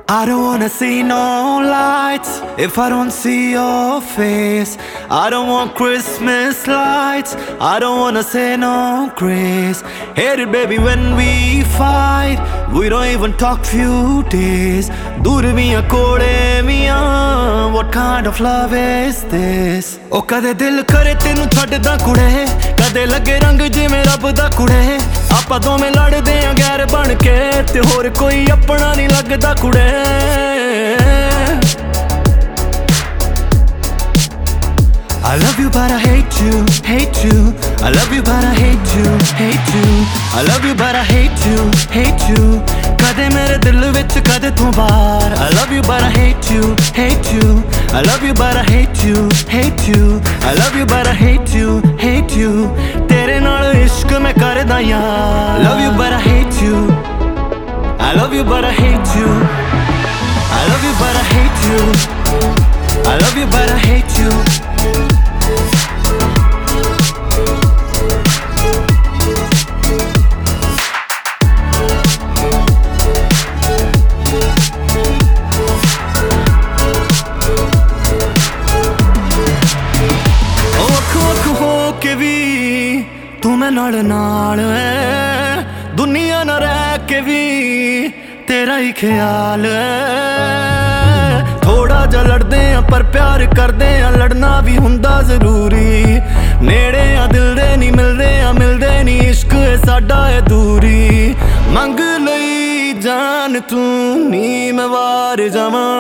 I don't wanna see no lights if I don't see your face. I don't want Christmas lights, I don't wanna say no grace. Hate it baby when we fight, we don't even talk few days. Dur miyan kode miyan, what kind of love is this? Oh kade dil kare tenu chhadda kude, kade lage rang jiਵੇਂ ਰੱਬ ਦਾ ਕੁੜੇ. ਆਪਾਂ ਦੋਵੇਂ ਲੜਦੇ ਆਂ ਗੈਰ ਬਣ ਕੇ, ਤੇ ਹੋਰ ਕੋਈ ਆਪਣਾ ਨਹੀਂ ਲੱਗਦਾ ਕੁੜੇ. I love you but I hate you, hate you. I love you but I hate you, hate you. I love you but I hate you, hate you. ਕਦੇ ਮੇਰੇ ਦਿਲ ਵਿੱਚ ਕਦੇ ਤੂੰ ਬਾਹਰ. I love you but I hate you, hate you. I love you but I hate you, hate you. I love you but I hate you, hate you. ਤੇਰੇ ਨਾਲ ਇਸ਼ਕ ਮੈਂ ਕਰਦਾ ਯਾਰ. Love you but I hate you. I love you but I hate you. I love you but I hate you. I love you but I hate you. ਕਿ ਵੀ ਤੂੰ ਮੈਂ ਨਾਲ ਐ, ਦੁਨੀਆ ਨਾ ਰਹਿ ਕੇ ਵੀ ਤੇਰਾ ਹੀ ਖਿਆਲ ਐ. ਥੋੜਾ ਜਿਹਾ ਲੜਦੇ ਆ ਪਰ ਪਿਆਰ ਕਰਦੇ ਆ, ਲੜਨਾ ਵੀ ਹੁੰਦਾ ਜ਼ਰੂਰੀ. ਨੇੜੇ ਆ ਦਿਲ ਦੇ ਨਹੀਂ ਮਿਲਦੇ ਨਹੀਂ, ਇਸ਼ਕ ਏ ਸਾਡਾ ਏ ਦੂਰੀ. ਮੰਗ ਲਈ ਜਾਨ ਤੂੰ ਨੀ ਮੈਂ ਵਾਰ ਜਾਵਾਂ,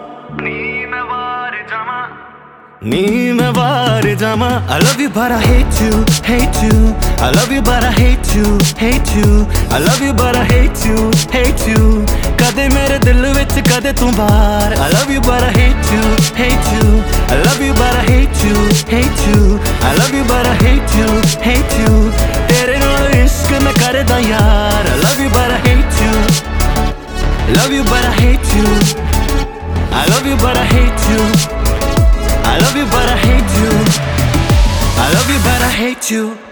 ਨੀ ਮੈਂ ਵਾਰ ਜਾਵਾਂ. I love you but I hate you, hate you. I love you but I hate you, hate you. I love you but I hate you, hate you. ਕਦੇ ਮੇਰੇ ਦਿਲ ਵਿੱਚ ਕਦੇ ਤੂੰ ਬਾਹਰ. I love you but I hate you, hate you. I love you but I hate you, hate you. I love you but I hate you, hate you. ਤੇਰੇ ਨਾਲ ਇਸ਼ਕ ਮੈਂ ਕਰਦਾ ਯਾਰ. I love you but I hate you. Love you but I hate you. I love you but I hate you. I love you but I hate you. I love you but I hate you.